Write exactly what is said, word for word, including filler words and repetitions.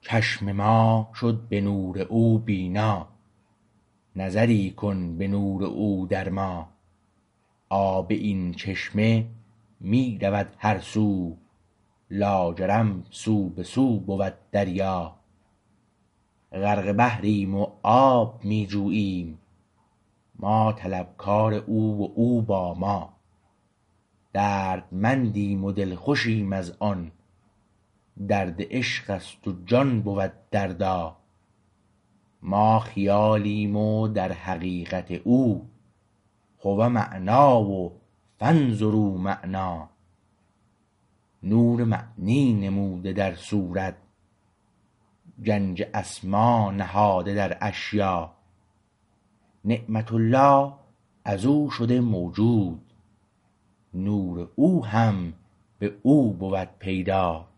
چشم ما شد به نور او بینا نظری کن به نور او در ما آب این چشمه می رود هر سو لاجرم سو به سو بود دریا غرق بحریم و آب می جوییم ما طلبکار او و او با ما دردمندیم و دلخوشیم از آن درد عشق است و جان بود دردا ما خیالیم و در حقیقت او هو معنا و فانظروا معنا نور معنی نموده در صورت گنج اسما نهاده در اشیا نعمت الله از او شده موجود نور او هم به او بود پیدا